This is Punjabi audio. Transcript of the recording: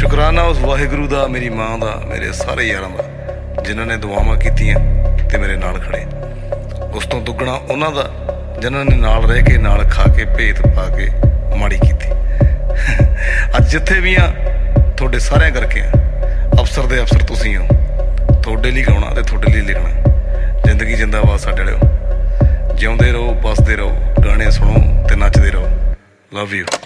ਸ਼ੁਕਰਾਨਾ ਉਸ ਵਾਹਿਗੁਰੂ ਦਾ, ਮੇਰੀ ਮਾਂ ਦਾ, ਮੇਰੇ ਸਾਰੇ ਯਾਰਾਂ ਦਾ ਜਿਨ੍ਹਾਂ ਨੇ ਦੁਆਵਾਂ ਕੀਤੀਆਂ ਅਤੇ ਮੇਰੇ ਨਾਲ ਖੜ੍ਹੇ। ਉਸ ਤੋਂ ਦੁੱਗਣਾ ਉਹਨਾਂ ਦਾ ਜਿਨ੍ਹਾਂ ਨੇ ਨਾਲ ਰਹਿ ਕੇ, ਨਾਲ ਖਾ ਕੇ, ਭੇਤ ਪਾ ਕੇ ਮਾੜੀ ਕੀਤੀ। ਅੱਜ ਜਿੱਥੇ ਵੀ ਆ ਤੁਹਾਡੇ ਸਾਰਿਆਂ ਕਰਕੇ ਆ। ਅਫਸਰ ਦੇ ਅਫਸਰ ਤੁਸੀਂ ਹੋ। ਤੁਹਾਡੇ ਲਈ ਗਾਉਣਾ ਅਤੇ ਤੁਹਾਡੇ ਲਈ ਲਿਖਣਾ। ਜ਼ਿੰਦਗੀ ਜਿੰਦਾਬਾਦ ਸਾਡੇ ਵਾਲਿਓ। ਜਿਉਂਦੇ ਰਹੋ, ਵੱਸਦੇ ਰਹੋ, ਗਾਣੇ ਸੁਣੋ ਅਤੇ ਨੱਚਦੇ ਰਹੋ। Love you.